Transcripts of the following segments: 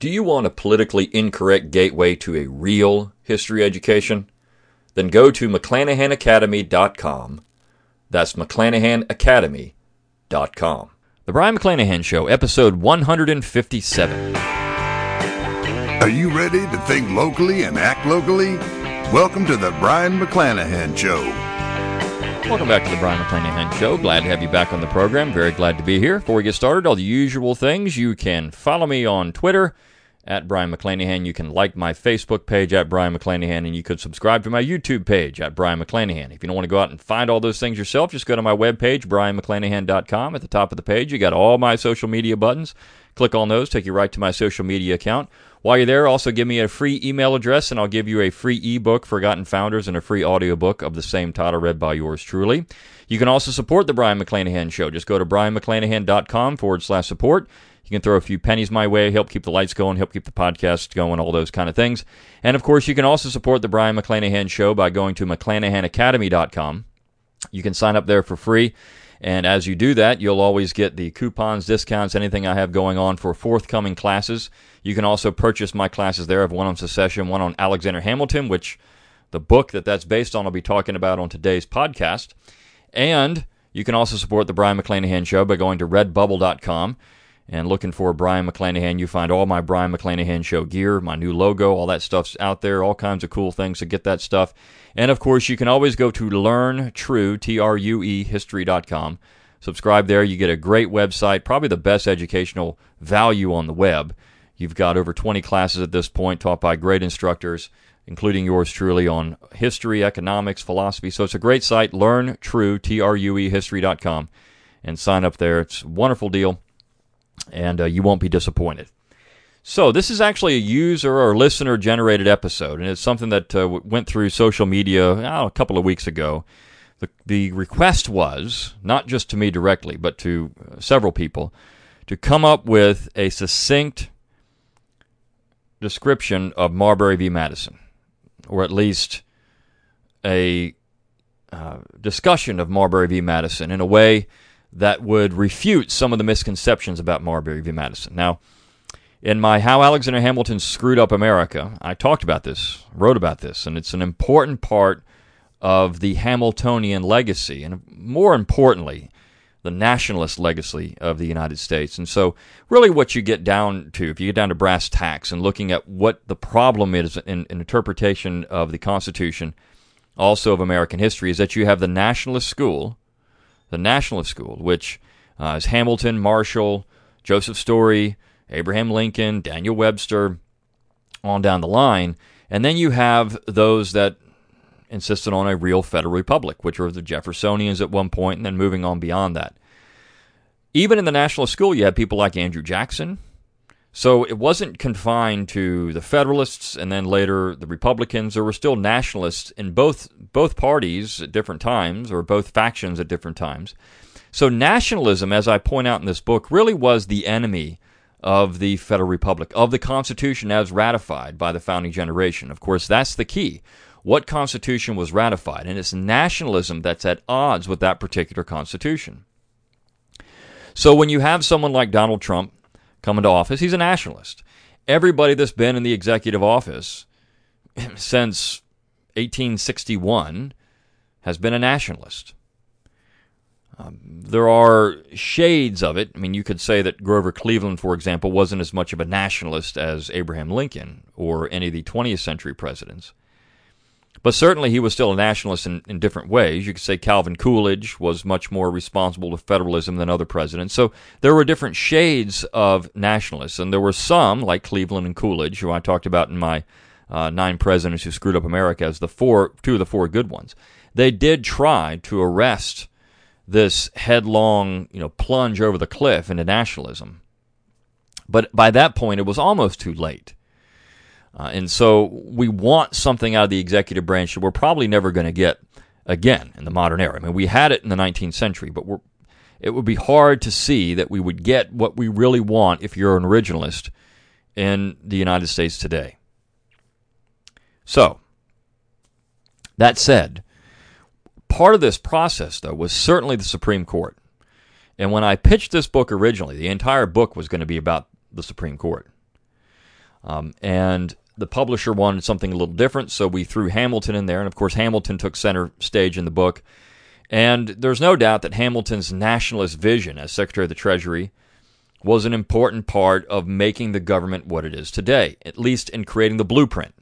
Do you want a politically incorrect gateway to a real history education? Then go to McClanahanacademy.com. That's McClanahanacademy.com. The Brion McClanahan Show, episode 157. Are you ready to think locally and act locally? Welcome to the Brion McClanahan Show. Welcome back to the Brion McClanahan Show. Glad to have you back on the program. Very glad to be here. Before we get started, all the usual things. You can follow me on Twitter at Brion McClanahan. You can like my Facebook page at Brion McClanahan, and you could subscribe to my YouTube page at Brion McClanahan. If you don't want to go out and find all those things yourself, just go to my webpage, BrionMcClanahan.com. At the top of the page, you got all my social media buttons. Click on those, take you right to my social media account. While you're there, also give me a free email address, and I'll give you a free ebook, Forgotten Founders, and a free audiobook of the same title read by yours truly. You can also support the Brion McClanahan Show. Just go to BrionMcClanahan.com/support. You can throw a few pennies my way, help keep the lights going, help keep the podcast going, all those kind of things. And, of course, you can also support the Brion McClanahan Show by going to McClanahanacademy.com. You can sign up there for free. And as you do that, you'll always get the coupons, discounts, anything I have going on for forthcoming classes. You can also purchase my classes there. I have one on secession, one on Alexander Hamilton, which the book that's based on I'll be talking about on today's podcast. And you can also support the Brion McClanahan Show by going to redbubble.com and looking for Brion McClanahan. You find all my Brion McClanahan Show gear, my new logo, all that stuff's out there, all kinds of cool things to get that stuff. And, of course, you can always go to LearnTrue, True, history.com. Subscribe there. You get a great website, probably the best educational value on the web. You've got over 20 classes at this point taught by great instructors, including yours truly, on history, economics, philosophy. So it's a great site, LearnTrue, True, history.com, and sign up there. It's a wonderful deal, and you won't be disappointed. So this is actually a user or listener-generated episode, and it's something that went through social media a couple of weeks ago. The request was, not just to me directly, but to several people, to come up with a succinct description of Marbury v. Madison, or at least a discussion of Marbury v. Madison in a way that would refute some of the misconceptions about Marbury v. Madison. Now, in my How Alexander Hamilton Screwed Up America, I talked about this, wrote about this, and it's an important part of the Hamiltonian legacy, and more importantly, the nationalist legacy of the United States. And so really what you get down to, if you get down to brass tacks and looking at what the problem is in interpretation of the Constitution, also of American history, is that you have the nationalist school, which is Hamilton, Marshall, Joseph Story, Abraham Lincoln, Daniel Webster, on down the line. And then you have those that insisted on a real federal republic, which were the Jeffersonians at one point, and then moving on beyond that. Even in the nationalist school, you had people like Andrew Jackson. So it wasn't confined to the Federalists and then later the Republicans. There were still nationalists in both parties at different times, or both factions at different times. So nationalism, as I point out in this book, really was the enemy of the Federal Republic, of the Constitution as ratified by the founding generation. Of course, that's the key. What Constitution was ratified? And it's nationalism that's at odds with that particular Constitution. So when you have someone like Donald Trump come into office, he's a nationalist. Everybody that's been in the executive office since 1861 has been a nationalist. There are shades of it. I mean, you could say that Grover Cleveland, for example, wasn't as much of a nationalist as Abraham Lincoln or any of the 20th century presidents. But certainly he was still a nationalist in different ways. You could say Calvin Coolidge was much more responsible to federalism than other presidents. So there were different shades of nationalists, and there were some, like Cleveland and Coolidge, who I talked about in my 9 Presidents Who Screwed Up America as two of the 4 good ones. They did try to arrest this headlong, plunge over the cliff into nationalism. But by that point, it was almost too late. And so we want something out of the executive branch that we're probably never going to get again in the modern era. I mean, we had it in the 19th century, but it would be hard to see that we would get what we really want if you're an originalist in the United States today. So, that said, part of this process, though, was certainly the Supreme Court. And when I pitched this book originally, the entire book was going to be about the Supreme Court. And the publisher wanted something a little different, so we threw Hamilton in there. And, of course, Hamilton took center stage in the book. And there's no doubt that Hamilton's nationalist vision as Secretary of the Treasury was an important part of making the government what it is today, at least in creating the blueprint.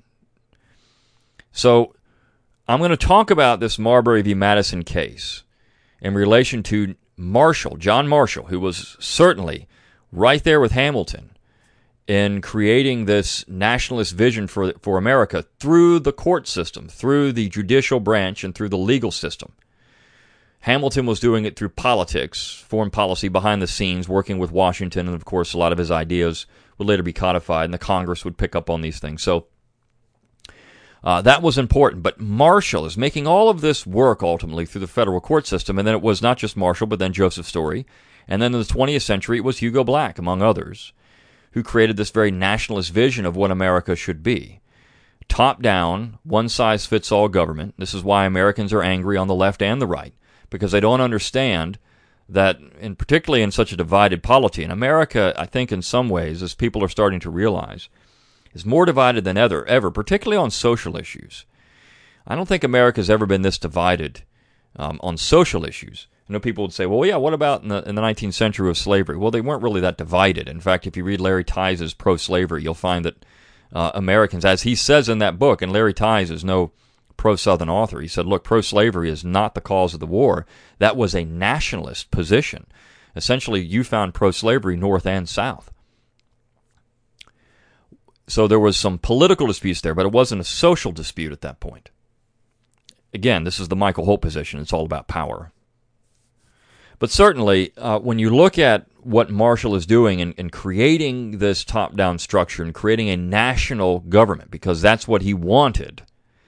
So I'm going to talk about this Marbury v. Madison case in relation to Marshall, John Marshall, who was certainly right there with Hamilton in creating this nationalist vision for America through the court system, through the judicial branch, and through the legal system. Hamilton was doing it through politics, foreign policy behind the scenes, working with Washington, and of course a lot of his ideas would later be codified, and the Congress would pick up on these things. So that was important. But Marshall is making all of this work ultimately through the federal court system, and then it was not just Marshall, but then Joseph Story. And then in the 20th century, it was Hugo Black, among others, who created this very nationalist vision of what America should be. Top-down, one-size-fits-all government. This is why Americans are angry on the left and the right, because they don't understand that, and particularly in such a divided polity, and America, I think in some ways, as people are starting to realize, is more divided than ever, particularly on social issues. I don't think America's ever been this divided on social issues. I know people would say, well, yeah, what about in the 19th century with slavery? Well, they weren't really that divided. In fact, if you read Larry Tice's Pro-Slavery, you'll find that Americans, as he says in that book, and Larry Tice is no pro-Southern author, he said, look, pro-slavery is not the cause of the war. That was a nationalist position. Essentially, you found pro-slavery north and south. So there was some political disputes there, but it wasn't a social dispute at that point. Again, this is the Michael Holt position. It's all about power. But certainly, when you look at what Marshall is doing in creating this top-down structure and creating a national government, because that's what he wanted,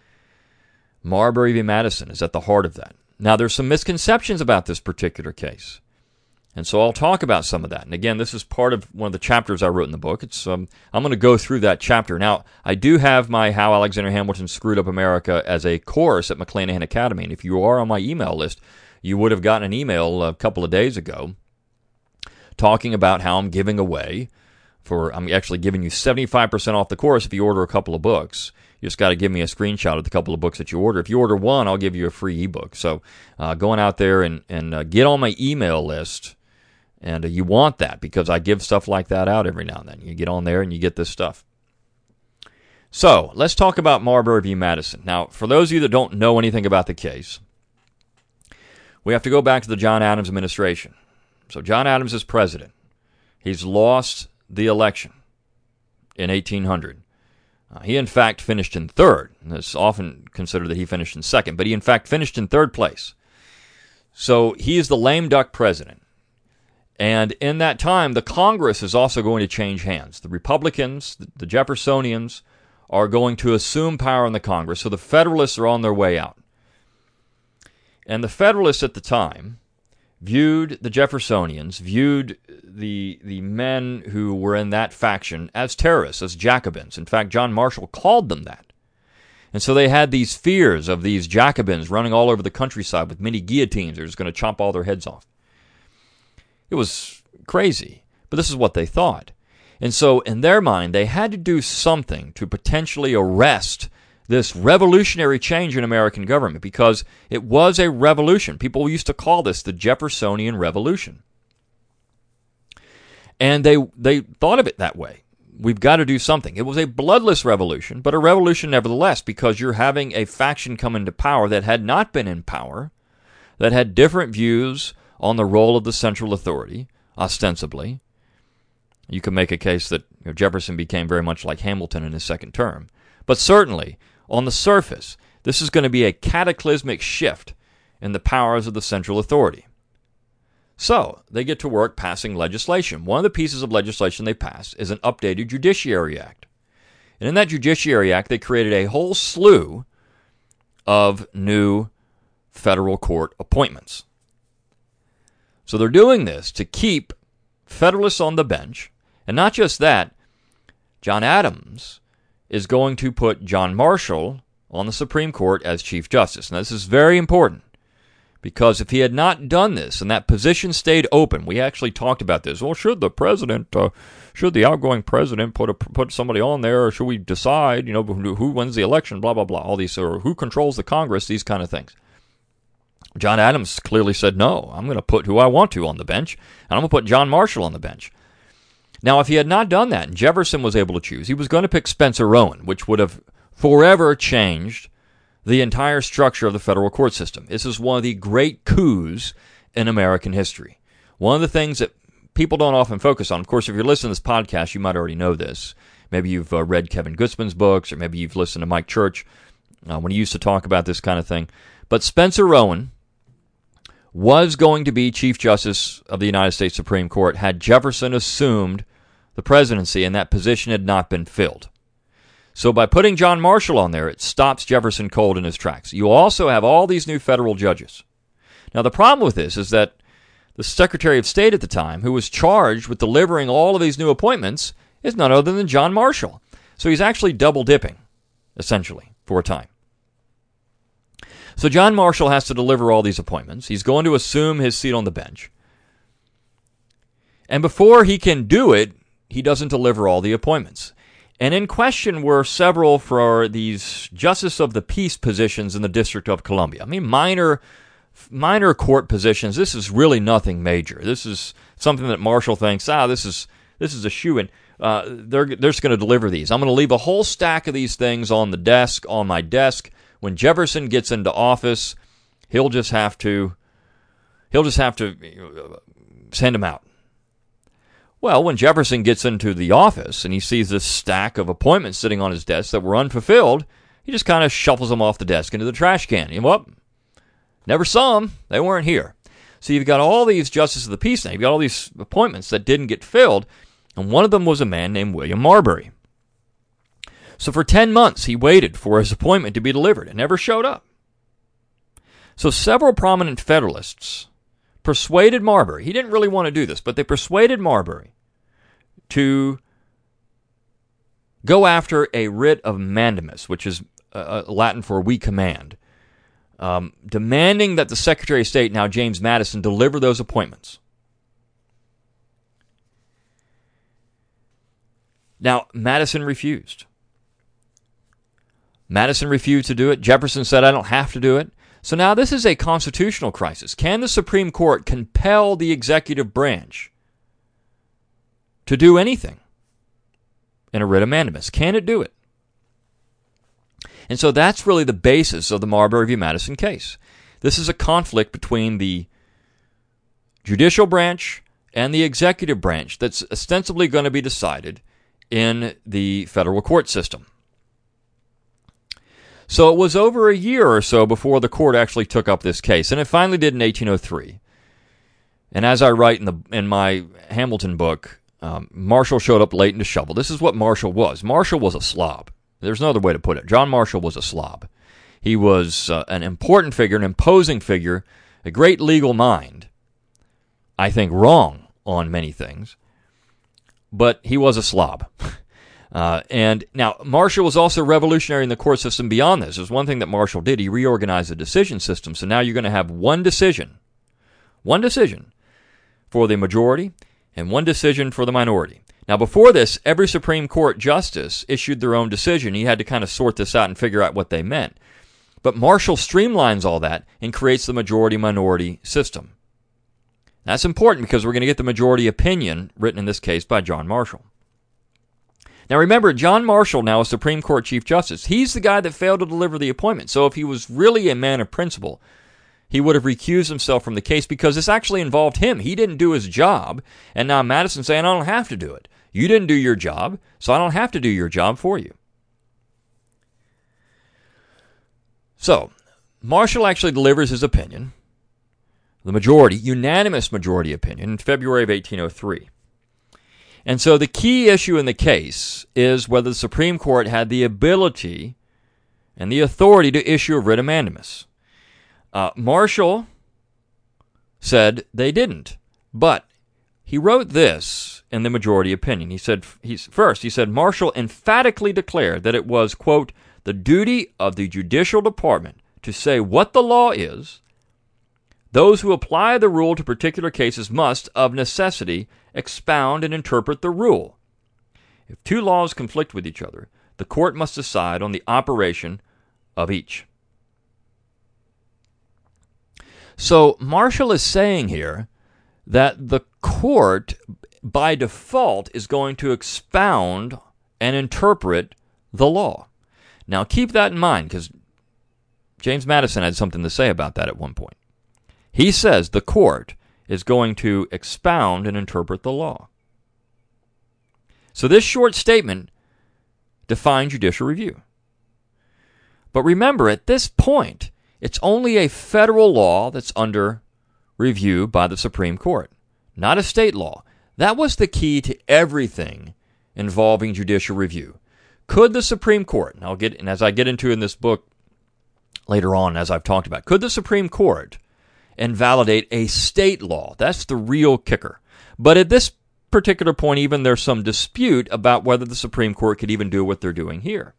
Marbury v. Madison is at the heart of that. Now, there's some misconceptions about this particular case, and so I'll talk about some of that. And again, this is part of one of the chapters I wrote in the book. It's I'm going to go through that chapter. Now, I do have my How Alexander Hamilton Screwed Up America as a course at McClanahan Academy, and if you are on my email list, you would have gotten an email a couple of days ago talking about how I'm giving away I'm actually giving you 75% off the course if you order a couple of books. You just got to give me a screenshot of the couple of books that you order. If you order one, I'll give you a free ebook. So going out there and get on my email list, and you want that because I give stuff like that out every now and then. You get on there and you get this stuff. So let's talk about Marbury v. Madison. Now, for those of you that don't know anything about the case, we have to go back to the John Adams administration. So John Adams is president. He's lost the election in 1800. He, in fact, finished in third. It's often considered that he finished in second, but he, in fact, finished in third place. So he is the lame duck president. And in that time, the Congress is also going to change hands. The Republicans, the Jeffersonians, are going to assume power in the Congress, so the Federalists are on their way out. And the Federalists at the time viewed the Jeffersonians, viewed the men who were in that faction as terrorists, as Jacobins. In fact, John Marshall called them that. And so they had these fears of these Jacobins running all over the countryside with mini guillotines. They're just going to chop all their heads off. It was crazy, but this is what they thought. And so in their mind, they had to do something to potentially arrest this revolutionary change in American government, because it was a revolution. People used to call this the Jeffersonian Revolution. And they thought of it that way. We've got to do something. It was a bloodless revolution, but a revolution nevertheless, because you're having a faction come into power that had not been in power, that had different views on the role of the central authority, ostensibly. You can make a case that Jefferson became very much like Hamilton in his second term. But certainly, on the surface, this is going to be a cataclysmic shift in the powers of the central authority. So, they get to work passing legislation. One of the pieces of legislation they passed is an updated Judiciary Act. And in that Judiciary Act, they created a whole slew of new federal court appointments. So they're doing this to keep Federalists on the bench. And not just that, John Adams is going to put John Marshall on the Supreme Court as Chief Justice. Now, this is very important Because if he had not done this and that position stayed open, we actually talked about this. Well, should the outgoing president put somebody on there, or should we decide, who wins the election, blah, blah, blah, all these, or who controls the Congress, these kind of things. John Adams clearly said, no, I'm going to put who I want to on the bench, and I'm going to put John Marshall on the bench. Now, if he had not done that and Jefferson was able to choose, he was going to pick Spencer Owen, which would have forever changed the entire structure of the federal court system. This is one of the great coups in American history. One of the things that people don't often focus on, of course, if you're listening to this podcast, you might already know this. Maybe you've read Kevin Gutzman's books, or maybe you've listened to Mike Church when he used to talk about this kind of thing. But Spencer Owen was going to be Chief Justice of the United States Supreme Court had Jefferson assumed the presidency and that position had not been filled. So by putting John Marshall on there, it stops Jefferson cold in his tracks. You also have all these new federal judges. Now, the problem with this is that the Secretary of State at the time, who was charged with delivering all of these new appointments, is none other than John Marshall. So he's actually double dipping, essentially, for a time. So John Marshall has to deliver all these appointments. He's going to assume his seat on the bench. And before he can do it, he doesn't deliver all the appointments. And in question were several for these Justice of the Peace positions in the District of Columbia. I mean, minor court positions. This is really nothing major. This is something that Marshall thinks, this is a shoo-in. They're just going to deliver these. I'm going to leave a whole stack of these things on my desk. When Jefferson gets into office, he'll just have to send them out. Well, when Jefferson gets into the office and he sees this stack of appointments sitting on his desk that were unfulfilled, he just kind of shuffles them off the desk into the trash can. Never saw them. They weren't here. So you've got all these justices of the peace now. You've got all these appointments that didn't get filled, and one of them was a man named William Marbury. So for 10 months, he waited for his appointment to be delivered and never showed up. So several prominent Federalists persuaded Marbury. He didn't really want to do this, but they persuaded Marbury to go after a writ of mandamus, which is Latin for we command, demanding that the Secretary of State, now James Madison, deliver those appointments. Now, Madison refused. Madison refused to do it. Jefferson said, I don't have to do it. So now this is a constitutional crisis. Can the Supreme Court compel the executive branch to do anything in a writ of mandamus? Can it do it? And so that's really the basis of the Marbury v. Madison case. This is a conflict between the judicial branch and the executive branch that's ostensibly going to be decided in the federal court system. So it was over a year or so before the court actually took up this case, and it finally did in 1803. And as I write in my Hamilton book, Marshall showed up late and disheveled. This is what Marshall was. Marshall was a slob. There's no other way to put it. John Marshall was a slob. He was an important figure, an imposing figure, a great legal mind. I think wrong on many things, but he was a slob. And now, Marshall was also revolutionary in the court system beyond this. There's one thing that Marshall did. He reorganized the decision system. So now you're going to have one decision for the majority and one decision for the minority. Now, before this, every Supreme Court justice issued their own decision. He had to kind of sort this out and figure out what they meant. But Marshall streamlines all that and creates the majority-minority system. That's important because we're going to get the majority opinion written in this case by John Marshall. Now remember, John Marshall now is Supreme Court Chief Justice. He's the guy that failed to deliver the appointment. So if he was really a man of principle, he would have recused himself from the case because this actually involved him. He didn't do his job, and now Madison's saying, I don't have to do it. You didn't do your job, so I don't have to do your job for you. So, Marshall actually delivers his opinion, the majority, unanimous majority opinion, in February of 1803. And so the key issue in the case is whether the Supreme Court had the ability and the authority to issue a writ of mandamus. Marshall said they didn't, but he wrote this in the majority opinion. He said, Marshall emphatically declared that it was, quote, the duty of the judicial department to say what the law is, Those who apply the rule to particular cases must, of necessity, expound and interpret the rule. If two laws conflict with each other, the court must decide on the operation of each. So Marshall is saying here that the court, by default, is going to expound and interpret the law. Now keep that in mind, because James Madison had something to say about that at one point. He says the court is going to expound and interpret the law. So this short statement defines judicial review. But remember, at this point, it's only a federal law that's under review by the Supreme Court, not a state law. That was the key to everything involving judicial review. Could the Supreme Court, and as I get into in this book later on, as I've talked about, could the Supreme Court invalidate a state law? That's the real kicker. But at this particular point, even there's some dispute about whether the Supreme Court could even do what they're doing here.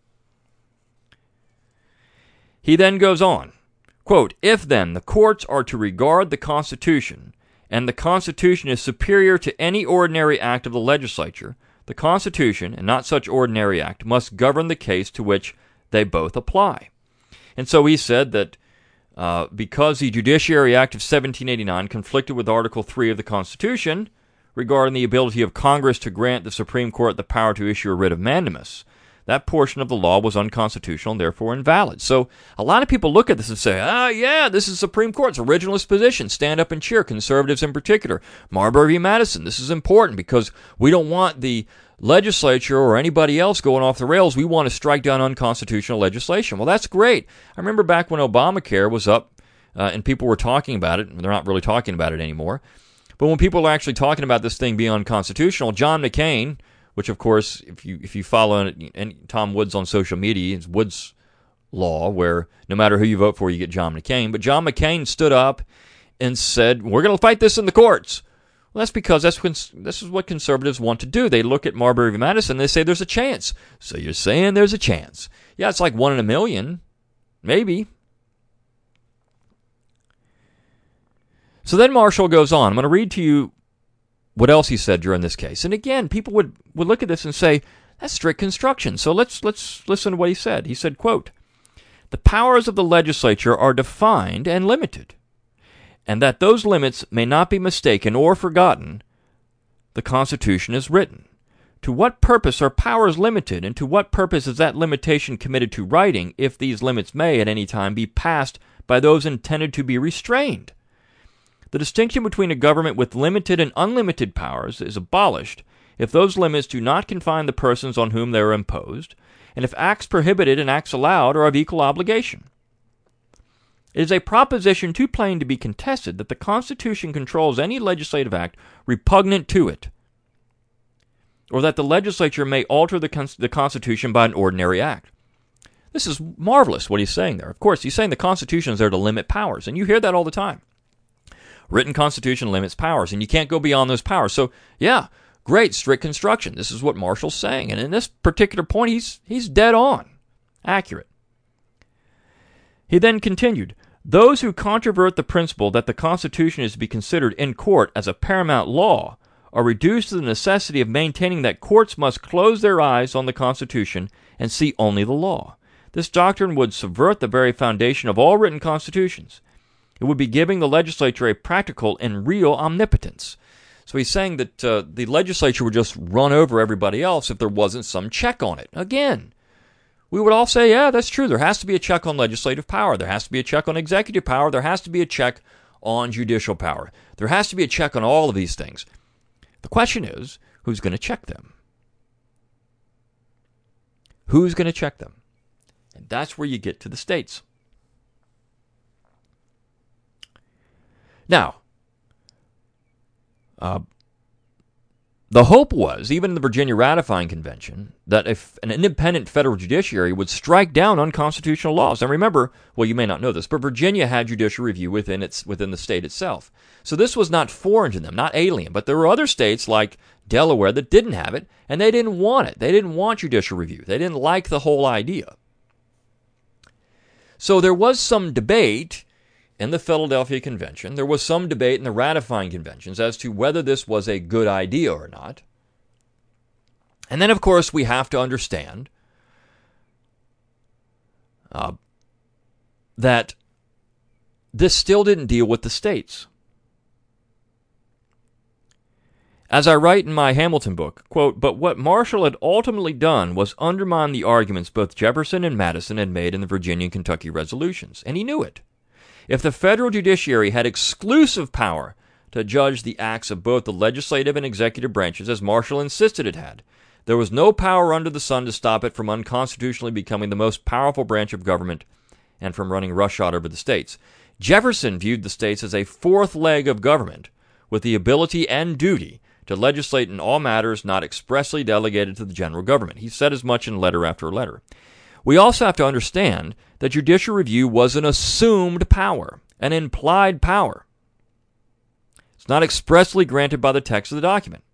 He then goes on, quote, "If then the courts are to regard the Constitution, and the Constitution is superior to any ordinary act of the legislature, the Constitution, and not such ordinary act, must govern the case to which they both apply." And so he said that because the Judiciary Act of 1789 conflicted with Article 3 of the Constitution regarding the ability of Congress to grant the Supreme Court the power to issue a writ of mandamus, that portion of the law was unconstitutional and therefore invalid. So a lot of people look at this and say, yeah, this is Supreme Court's originalist position. Stand up and cheer, conservatives in particular. Marbury v. Madison, this is important because we don't want the legislature or anybody else going off the rails. We want to strike down unconstitutional legislation. Well, that's great. I remember back when Obamacare was up and people were talking about it, and they're not really talking about it anymore, but when people are actually talking about this thing being unconstitutional, John McCain, which of course, if you follow Tom Woods on social media, it's Woods law, where no matter who you vote for, you get John McCain. But John McCain stood up and said, "We're going to fight this in the courts." Well, that's because this is what conservatives want to do. They look at Marbury v. Madison and they say there's a chance. So you're saying there's a chance. Yeah, it's like 1 in a million, maybe. So then Marshall goes on. I'm going to read to you what else he said during this case. And again, people would look at this and say, that's strict construction. So let's listen to what he said. He said, quote, "The powers of the legislature are defined and limited, and that those limits may not be mistaken or forgotten, the Constitution is written. To what purpose are powers limited, and to what purpose is that limitation committed to writing, if these limits may at any time be passed by those intended to be restrained? The distinction between a government with limited and unlimited powers is abolished if those limits do not confine the persons on whom they are imposed, and if acts prohibited and acts allowed are of equal obligation. It is a proposition too plain to be contested that the Constitution controls any legislative act repugnant to it, or that the legislature may alter the Constitution by an ordinary act." This is marvelous what he's saying there. Of course, he's saying the Constitution is there to limit powers, and you hear that all the time. Written Constitution limits powers, and you can't go beyond those powers. So, yeah, great, strict construction. This is what Marshall's saying, and in this particular point, he's dead on, accurate. He then continued, "Those who controvert the principle that the Constitution is to be considered in court as a paramount law are reduced to the necessity of maintaining that courts must close their eyes on the Constitution and see only the law. This doctrine would subvert the very foundation of all written constitutions. It would be giving the legislature a practical and real omnipotence." So he's saying that the legislature would just run over everybody else if there wasn't some check on it. Again, we would all say, yeah, that's true. There has to be a check on legislative power. There has to be a check on executive power. There has to be a check on judicial power. There has to be a check on all of these things. The question is, who's going to check them? Who's going to check them? And that's where you get to the states. Now, the hope was, even in the Virginia Ratifying Convention, that if an independent federal judiciary would strike down unconstitutional laws. And remember, well, you may not know this, but Virginia had judicial review within the state itself. So this was not foreign to them, not alien. But there were other states like Delaware that didn't have it, and they didn't want it. They didn't want judicial review. They didn't like the whole idea. So there was some debate in the Philadelphia Convention. There was some debate in the ratifying conventions as to whether this was a good idea or not. And then, of course, we have to understand that this still didn't deal with the states. As I write in my Hamilton book, quote, but what Marshall had ultimately done was undermine the arguments both Jefferson and Madison had made in the Virginia and Kentucky resolutions, and he knew it. If the federal judiciary had exclusive power to judge the acts of both the legislative and executive branches, as Marshall insisted it had, there was no power under the sun to stop it from unconstitutionally becoming the most powerful branch of government and from running roughshod over the states. Jefferson viewed the states as a fourth leg of government with the ability and duty to legislate in all matters not expressly delegated to the general government. He said as much in letter after letter. We also have to understand that judicial review was an assumed power, an implied power. It's not expressly granted by the text of the document.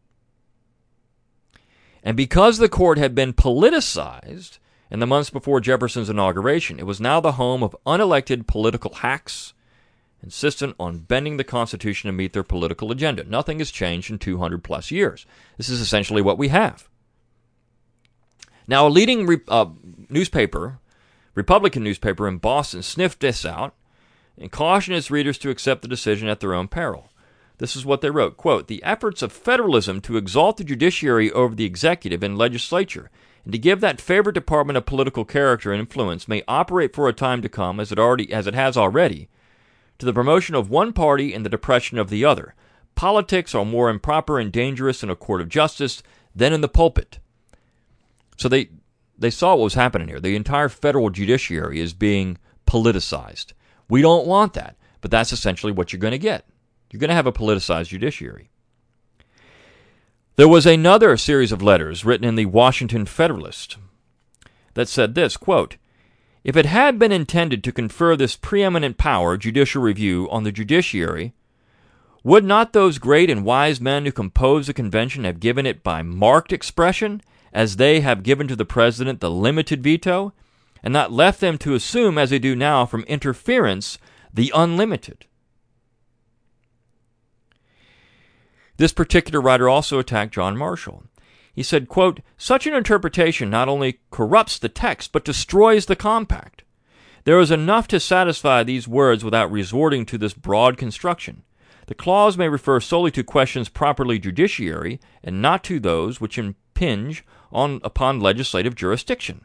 And because the court had been politicized in the months before Jefferson's inauguration, it was now the home of unelected political hacks insistent on bending the Constitution to meet their political agenda. Nothing has changed in 200 plus years. This is essentially what we have. Now, a leading Republican newspaper in Boston sniffed this out and cautioned its readers to accept the decision at their own peril. This is what they wrote, quote, the efforts of federalism to exalt the judiciary over the executive and legislature and to give that favorite department a political character and influence may operate for a time to come, as it has already, to the promotion of one party and the depression of the other. Politics are more improper and dangerous in a court of justice than in the pulpit. So they saw what was happening here. The entire federal judiciary is being politicized. We don't want that, but that's essentially what you're going to get. You're going to have a politicized judiciary. There was another series of letters written in the Washington Federalist that said this, quote, if it had been intended to confer this preeminent power, judicial review, on the judiciary, would not those great and wise men who composed the convention have given it by marked expression, as they have given to the president the limited veto, and not left them to assume, as they do now, from interference, the unlimited? This particular writer also attacked John Marshall. He said, quote, such an interpretation not only corrupts the text, but destroys the compact. There is enough to satisfy these words without resorting to this broad construction. The clause may refer solely to questions properly judiciary, and not to those which impinge upon legislative jurisdiction.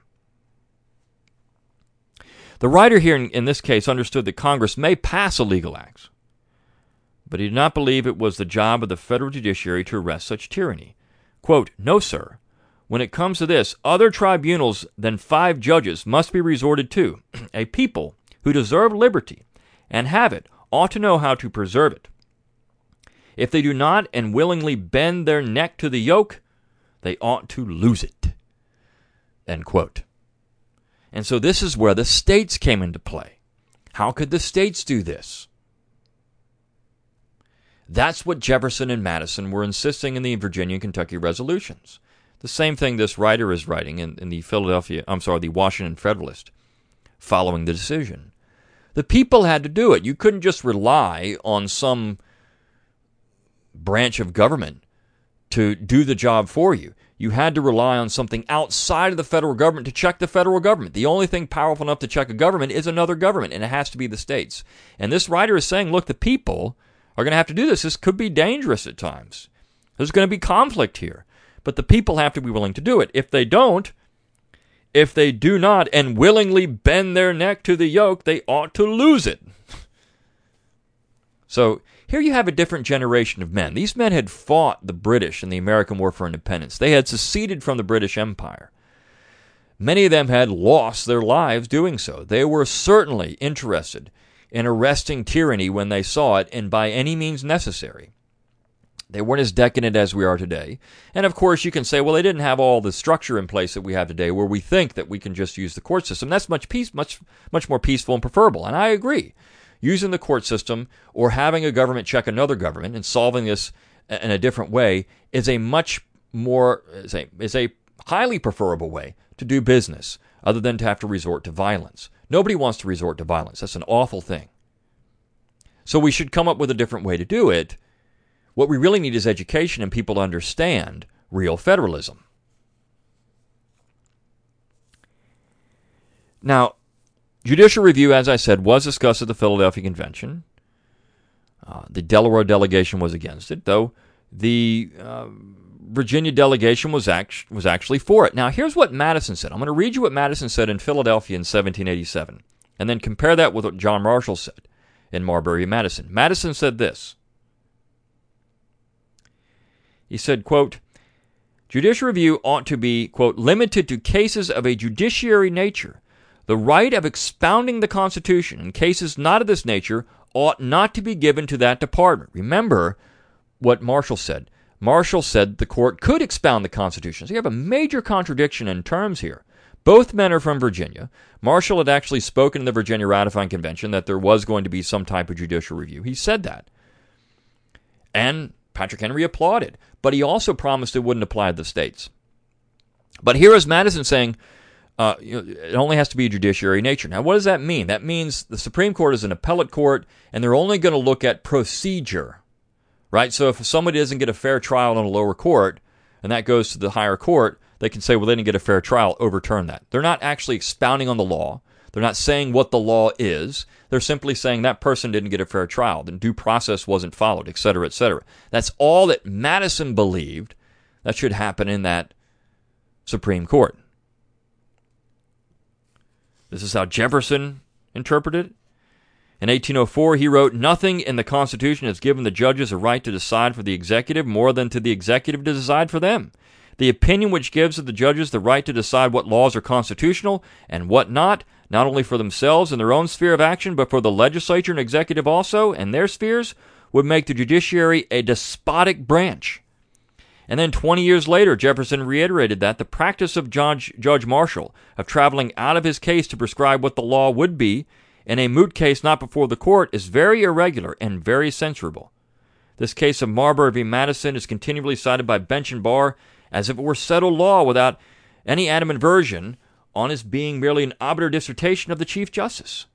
The writer here in this case understood that Congress may pass illegal acts, but he did not believe it was the job of the federal judiciary to arrest such tyranny. Quote, no, sir. When it comes to this, other tribunals than 5 judges must be resorted to. A people who deserve liberty and have it ought to know how to preserve it. If they do not and willingly bend their neck to the yoke, they ought to lose it. End quote. And so this is where the states came into play. How could the states do this? That's what Jefferson and Madison were insisting in the Virginia and Kentucky resolutions. The same thing this writer is writing in the Washington Federalist following the decision. The people had to do it. You couldn't just rely on some branch of government to do the job for you. You had to rely on something outside of the federal government to check the federal government. The only thing powerful enough to check a government is another government, and it has to be the states. And this writer is saying, look, the people are going to have to do this. This could be dangerous at times. There's going to be conflict here. But the people have to be willing to do it. If they do not and willingly bend their neck to the yoke, they ought to lose it. So here you have a different generation of men. These men had fought the British in the American War for Independence. They had seceded from the British Empire. Many of them had lost their lives doing so. They were certainly interested in arresting tyranny when they saw it, and by any means necessary. They weren't as decadent as we are today. And of course, you can say, well, they didn't have all the structure in place that we have today where we think that we can just use the court system. That's much more peaceful and preferable. And I agree. Using the court system or having a government check another government and solving this in a different way is a highly preferable way to do business, other than to have to resort to violence. Nobody wants to resort to violence. That's an awful thing. So we should come up with a different way to do it. What we really need is education and people to understand real federalism. Now, judicial review, as I said, was discussed at the Philadelphia Convention. The Delaware delegation was against it, though the Virginia delegation was actually for it. Now, here's what Madison said. I'm going to read you what Madison said in Philadelphia in 1787, and then compare that with what John Marshall said in Marbury v. Madison. Madison said this. He said, quote, judicial review ought to be, quote, limited to cases of a judiciary nature. The right of expounding the Constitution in cases not of this nature ought not to be given to that department. Remember what Marshall said. Marshall said the court could expound the Constitution. So you have a major contradiction in terms here. Both men are from Virginia. Marshall had actually spoken in the Virginia Ratifying Convention that there was going to be some type of judicial review. He said that. And Patrick Henry applauded. But he also promised it wouldn't apply to the states. But here is Madison saying, it only has to be a judiciary nature. Now, what does that mean? That means the Supreme Court is an appellate court, and they're only going to look at procedure, right? So if somebody doesn't get a fair trial in a lower court, and that goes to the higher court, they can say, well, they didn't get a fair trial, overturn that. They're not actually expounding on the law. They're not saying what the law is. They're simply saying that person didn't get a fair trial, the due process wasn't followed, et cetera, et cetera. That's all that Madison believed that should happen in that Supreme Court. This is how Jefferson interpreted it. In 1804, he wrote, nothing in the Constitution has given the judges a right to decide for the executive more than to the executive to decide for them. The opinion which gives to the judges the right to decide what laws are constitutional and what not only for themselves and their own sphere of action, but for the legislature and executive also, and their spheres, would make the judiciary a despotic branch. And then 20 years later, Jefferson reiterated that the practice of Judge Marshall of traveling out of his case to prescribe what the law would be in a moot case not before the court is very irregular and very censurable. This case of Marbury v. Madison is continually cited by bench and bar as if it were settled law without any animadversion on its being merely an obiter dissertation of the Chief Justice.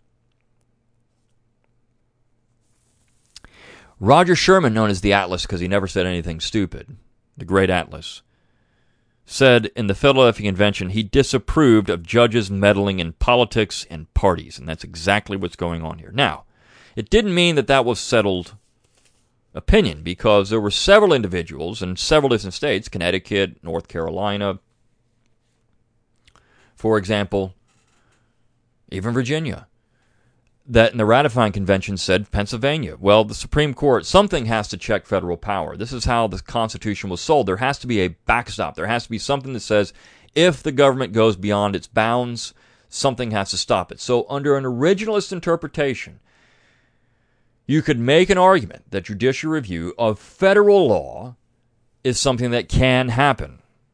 Roger Sherman, known as the Atlas because he never said anything stupid, the great Atlas, said in the Philadelphia Convention he disapproved of judges meddling in politics and parties, and that's exactly what's going on here. Now, it didn't mean that was settled opinion, because there were several individuals in several different states, Connecticut, North Carolina, for example, even Virginia, that in the ratifying convention said Pennsylvania. Well, the Supreme Court, something has to check federal power. This is how the Constitution was sold. There has to be a backstop. There has to be something that says if the government goes beyond its bounds, something has to stop it. So under an originalist interpretation, you could make an argument that judicial review of federal law is something that can happen.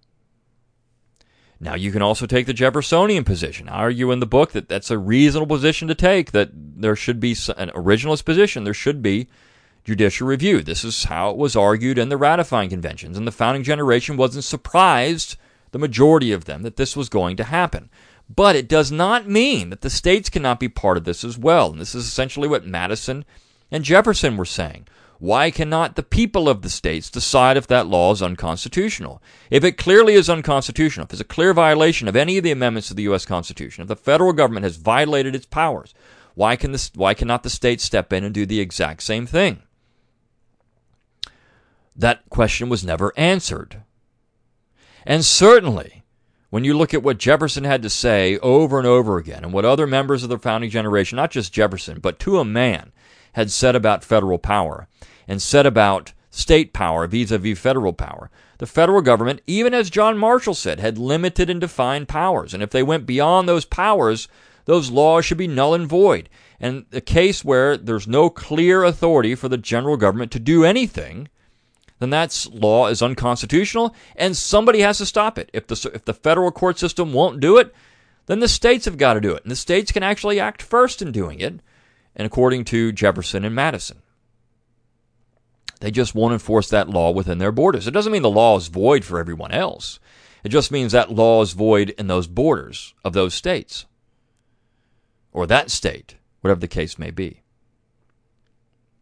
Now, you can also take the Jeffersonian position. I argue in the book that that's a reasonable position to take, that there should be an originalist position. There should be judicial review. This is how it was argued in the ratifying conventions, and the founding generation wasn't surprised, the majority of them, that this was going to happen. But it does not mean that the states cannot be part of this as well, and this is essentially what Madison and Jefferson were saying. Why cannot the people of the states decide if that law is unconstitutional? If it clearly is unconstitutional, if there's a clear violation of any of the amendments to the U.S. Constitution, if the federal government has violated its powers, why cannot the states step in and do the exact same thing? That question was never answered. And certainly, when you look at what Jefferson had to say over and over again, and what other members of the founding generation, not just Jefferson, but to a man, had said about federal power and said about state power vis-a-vis federal power, the federal government, even as John Marshall said, had limited and defined powers. And if they went beyond those powers, those laws should be null and void. And the case where there's no clear authority for the general government to do anything, then that law is unconstitutional, and somebody has to stop it. If the federal court system won't do it, then the states have got to do it. And the states can actually act first in doing it, and according to Jefferson and Madison. They just won't enforce that law within their borders. It doesn't mean the law is void for everyone else. It just means that law is void in those borders of those states, or that state, whatever the case may be.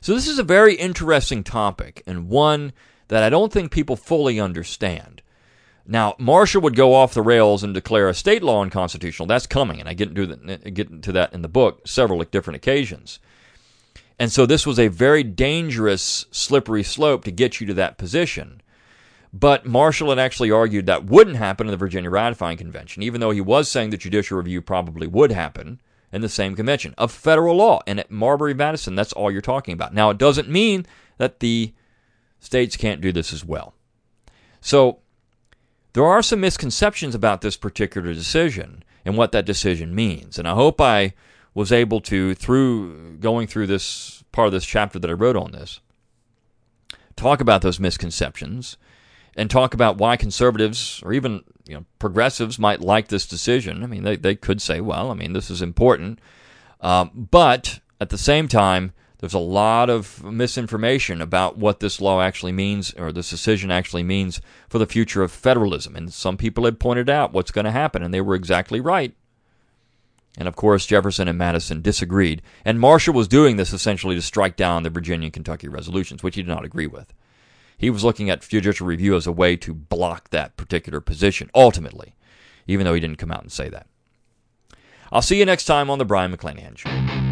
So this is a very interesting topic, and one that I don't think people fully understand. Now, Marshall would go off the rails and declare a state law unconstitutional. That's coming, and I get into that in the book several different occasions. And so this was a very dangerous, slippery slope to get you to that position. But Marshall had actually argued that wouldn't happen in the Virginia Ratifying Convention, even though he was saying that judicial review probably would happen in the same convention of federal law. And at Marbury-Madison, that's all you're talking about. Now, it doesn't mean that the states can't do this as well. So there are some misconceptions about this particular decision and what that decision means. And I hope I was able to, through going through this part of this chapter that I wrote on this, talk about those misconceptions and talk about why conservatives or even progressives might like this decision. I mean, they could say, well, I mean, this is important. But at the same time, there's a lot of misinformation about what this law actually means, or this decision actually means for the future of federalism. And some people had pointed out what's going to happen, and they were exactly right. And of course, Jefferson and Madison disagreed. And Marshall was doing this essentially to strike down the Virginia and Kentucky resolutions, which he did not agree with. He was looking at judicial review as a way to block that particular position, ultimately, even though he didn't come out and say that. I'll see you next time on the Brion McClanahan Show.